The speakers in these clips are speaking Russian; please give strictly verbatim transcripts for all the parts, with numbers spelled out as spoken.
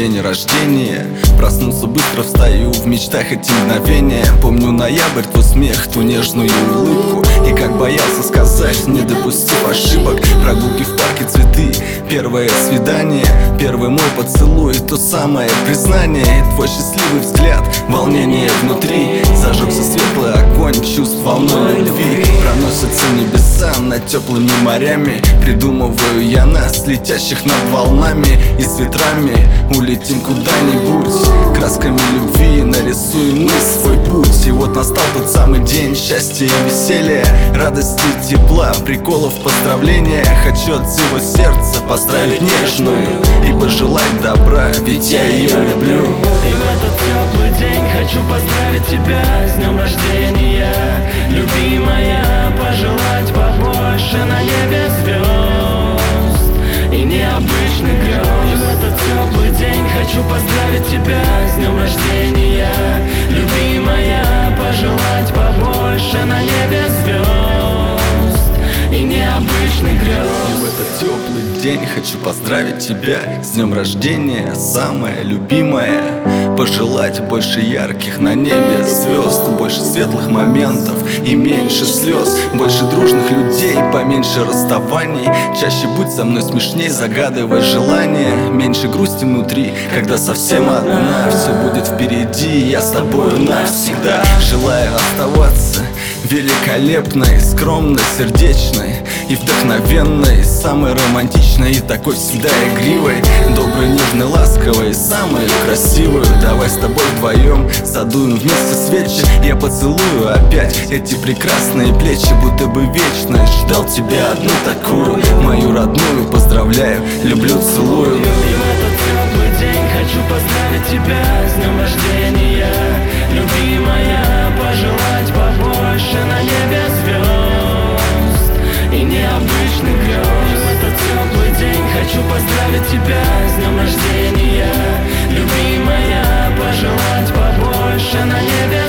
день рождения. Проснуться быстро, встаю в мечтах эти мгновения. Помню ноябрь, твой смех, ту нежную улыбку. И как боялся сказать, не допустив ошибок. Прогулки в парке, цветы, первое свидание, первый мой поцелуй, то самое признание. И твой счастливый взгляд, волнение внутри. Зажегся светлый огонь, чувств волной любви. Проносятся небеса над теплыми морями. Придумываю я нас, летящих над волнами. И с ветрами улетим куда-нибудь. Красками любви нарисуем мы свой путь. И вот настал тот самый день счастья и веселья, радости, тепла, приколов, поздравления. Хочу от всего сердца поздравить нежную и пожелать добра, ведь я ее люблю. И в этот теплый день хочу поздравить тебя с днем рождения, любимая, пожелать побольше на небе звезд и необычных грез. И в этот теплый день хочу поздравить тебя с днем рождения, любимая, пожелать побольше на небе звезд и необычных грез. И в этот теплый день хочу поздравить тебя с днем рождения, самая любимая. Пожелать больше ярких на небе звезд, больше светлых моментов и меньше слез, больше дружных людей, поменьше расставаний. Чаще будь со мной смешней, загадывай желания. Меньше грусти внутри, когда совсем одна. Все будет впереди, я с тобою навсегда. Желаю оставаться великолепной, скромной, сердечной и вдохновенной, самой романтичной и такой всегда игривой, доброй, нежной, ласковой, самой красивой. Давай с тобой вдвоем задуем вместе свечи. Я поцелую опять эти прекрасные плечи, будто бы вечность ждал тебя одну такую, мою родную. Поздравляю, люблю, целую. И в этот теплый день хочу поздравить тебя с днем рождения, любимая, пожелать побольше на небе звезд и необычных грез. И в этот теплый день хочу поздравить тебя с днем рождения, любимая, пожелать побольше на небе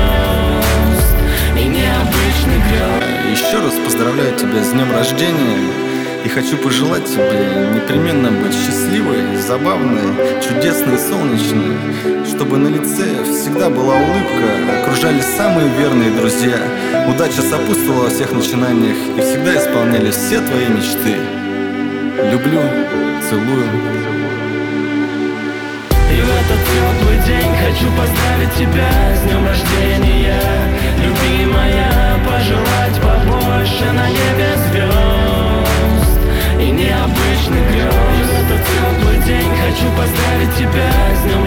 звезд и необычных грез. Еще раз поздравляю тебя с днем рождения. И хочу пожелать тебе непременно быть счастливой, забавной, чудесной, солнечной, чтобы на лице всегда была улыбка, окружали самые верные друзья, удача сопутствовала во всех начинаниях и всегда исполнялись все твои мечты. Люблю, целую. И в этот теплый день хочу поздравить тебя с днем рождения, любимая, пожелать побольше на небе звезд и необычных грез. И в этот теплый день хочу поздравить тебя с днем